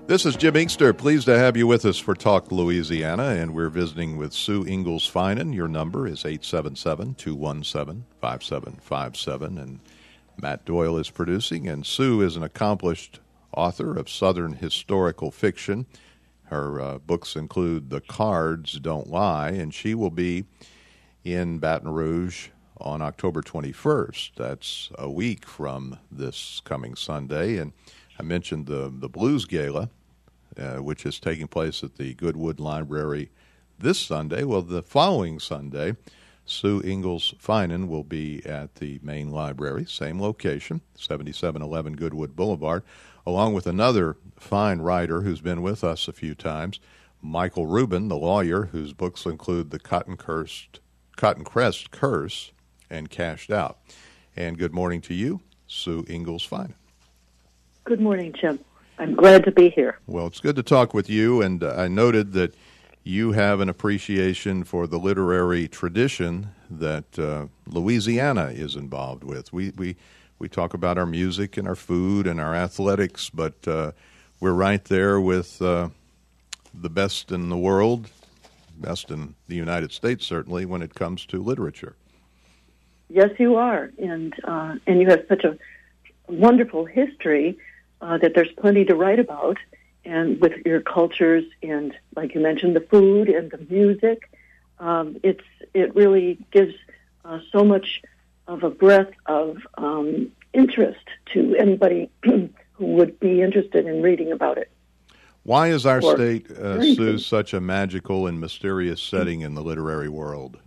This is Jim Inkster. Pleased to have you with us for Talk Louisiana, and we're visiting with Sue Ingalls Finan. Your number is 877-217-5757, and Matt Doyle is producing, and Sue is an accomplished author of Southern historical fiction. Her books include The Cards Don't Lie, and she will be in Baton Rouge on October 21st. That's a week from this coming Sunday, and I mentioned the Blues Gala, which is taking place at the Goodwood Library this Sunday. Well, the following Sunday, Sue Ingalls Finan will be at the main library, same location, 7711 Goodwood Boulevard, along with another fine writer who's been with us a few times, Michael Rubin, the lawyer, whose books include The Cotton Crest Curse and Cashed Out. And good morning to you, Sue Ingalls Finan. Good morning, Jim. I'm glad to be here. Well, it's good to talk with you, and I noted that you have an appreciation for the literary tradition that Louisiana is involved with. We talk about our music and our food and our athletics, but we're right there with the best in the world, best in the United States, certainly, when it comes to literature. Yes, you are, and you have such a wonderful history that there's plenty to write about, and with your cultures and, like you mentioned, the food and the music, it really gives so much of a breadth of interest to anybody who would be interested in reading about it. Why is our state, Sue, such a magical and mysterious setting in the literary world?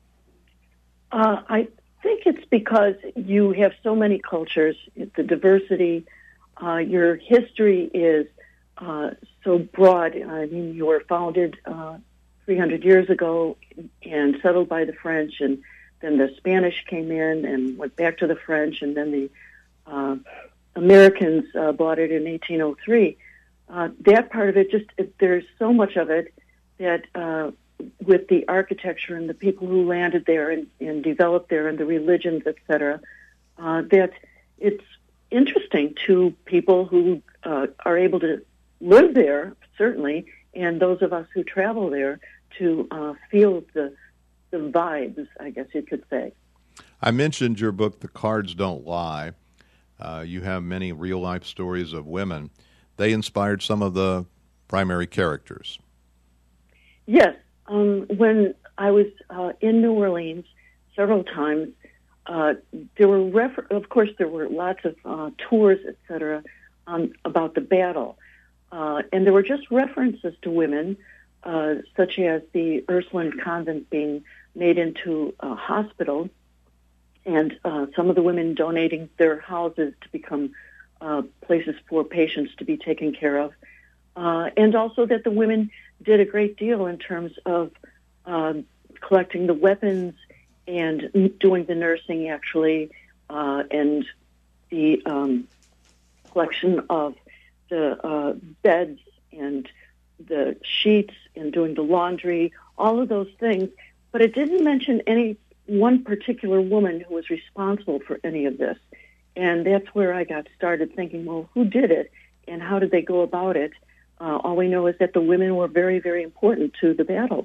I think it's because you have so many cultures, the diversity. Your history is so broad. I mean, you were founded 300 years ago and settled by the French, and then the Spanish came in and went back to the French, and then the Americans bought it in 1803. That part of it, there's so much of it that with the architecture and the people who landed there and developed there and the religions, etc., that it's interesting to people who are able to live there, certainly, and those of us who travel there to feel the vibes, I guess you could say. I mentioned your book, The Cards Don't Lie. You have many real-life stories of women. They inspired some of the primary characters. Yes. When I was in New Orleans several times, there were, of course, there were lots of tours, etc., about the battle. And there were just references to women, such as the Ursuline Convent being made into a hospital, and some of the women donating their houses to become places for patients to be taken care of. And also that the women did a great deal in terms of collecting the weapons and doing the nursing, actually, and the collection of the beds and the sheets and doing the laundry, all of those things. But it didn't mention any one particular woman who was responsible for any of this. And that's where I got started thinking, well, who did it and how did they go about it? All we know is that the women were very, very important to the battles.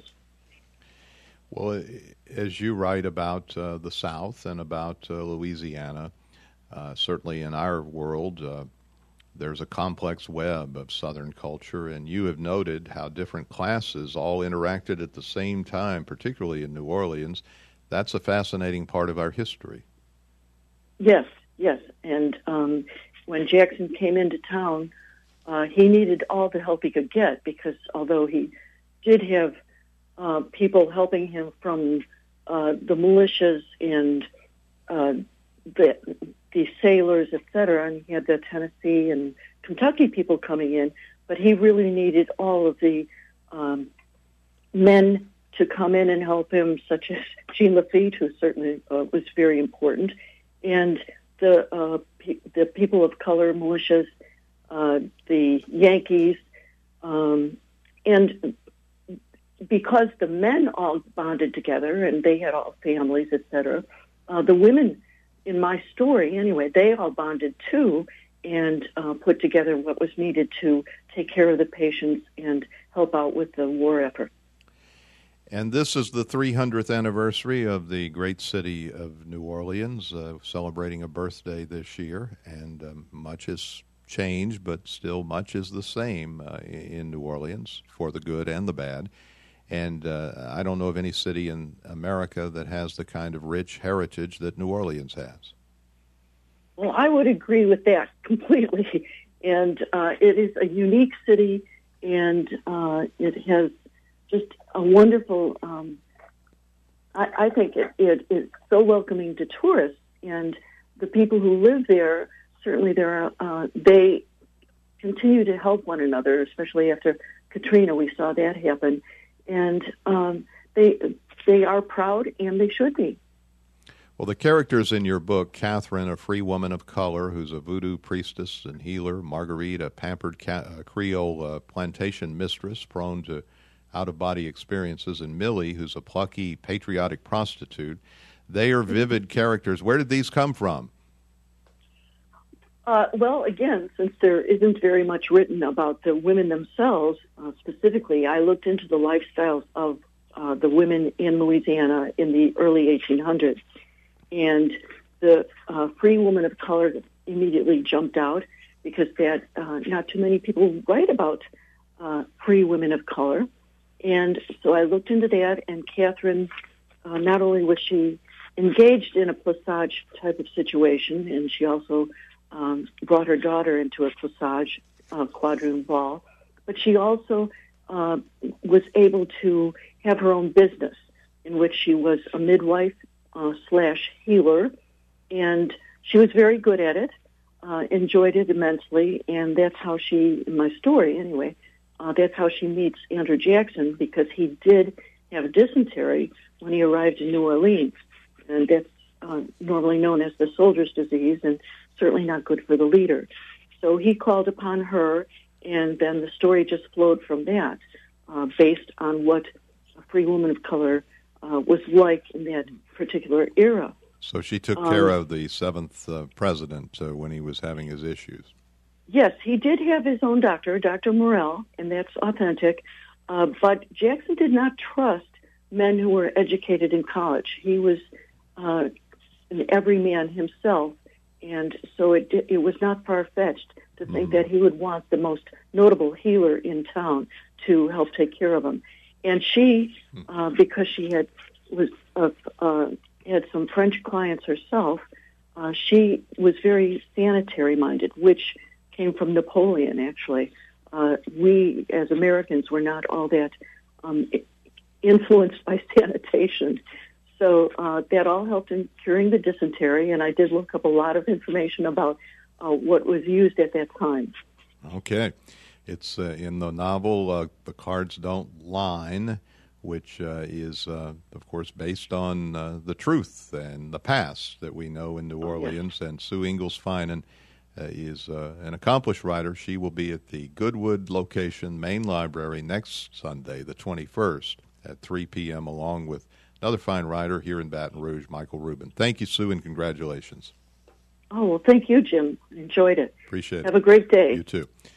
Well, as you write about the South and about Louisiana, certainly in our world, there's a complex web of Southern culture, and you have noted how different classes all interacted at the same time, particularly in New Orleans. That's a fascinating part of our history. Yes. And when Jackson came into town, he needed all the help he could get, because although he did have people helping him from the militias and the sailors, etc., and he had the Tennessee and Kentucky people coming in, but he really needed all of the men to come in and help him, such as Jean Lafitte, who certainly was very important, and the people of color, militias, the Yankees, and because the men all bonded together and they had all families, etc., the women, in my story anyway, they all bonded too, and put together what was needed to take care of the patients and help out with the war effort. And this is the 300th anniversary of the great city of New Orleans, celebrating a birthday this year, and much has changed, but still much is the same in New Orleans, for the good and the bad. And I don't know of any city in America that has the kind of rich heritage that New Orleans has. Well, I would agree with that completely. And it is a unique city, and it has just a wonderful, I think it is so welcoming to tourists. And the people who live there, certainly they continue to help one another, especially after Katrina. We saw that happen. And they are proud, and they should be. Well, the characters in your book, Catherine, a free woman of color who's a voodoo priestess and healer, Marguerite, a pampered Creole plantation mistress prone to out-of-body experiences, and Millie, who's a plucky, patriotic prostitute, they are vivid characters. Where did these come from? Well, again, since there isn't very much written about the women themselves, specifically, I looked into the lifestyles of the women in Louisiana in the early 1800s. And the free woman of color immediately jumped out because not too many people write about free women of color. And so I looked into that, and Catherine, not only was she engaged in a plissage type of situation, and she also brought her daughter into a plissage quadroon ball, but she also was able to have her own business in which she was a midwife / healer, and she was very good at it, enjoyed it immensely, and that's how she, in my story anyway, that's how she meets Andrew Jackson, because he did have dysentery when he arrived in New Orleans, and that's normally known as the soldier's disease, and certainly not good for the leader. So he called upon her, and then the story just flowed from that, based on what a free woman of color was like in that particular era. So she took care of the seventh president when he was having his issues. Yes, he did have his own doctor, Dr. Morrell, and that's authentic. But Jackson did not trust men who were educated in college. He was an everyman himself, and so it was not far-fetched to think that he would want the most notable healer in town to help take care of him. And she, because she had some French clients herself, she was very sanitary-minded, which came from Napoleon, actually. We, as Americans, were not all that influenced by sanitation. So that all helped in curing the dysentery, and I did look up a lot of information about what was used at that time. Okay. It's in the novel, The Cards Don't Line, which is, of course, based on the truth and the past that we know in New Orleans. Yes. And Sue Ingalls Finan is an accomplished writer. She will be at the Goodwood location main library next Sunday, the 21st, at 3 p.m., along with another fine writer here in Baton Rouge, Michael Rubin. Thank you, Sue, and congratulations. Oh, well, thank you, Jim. Enjoyed it. Appreciate it. Have a great day. You too.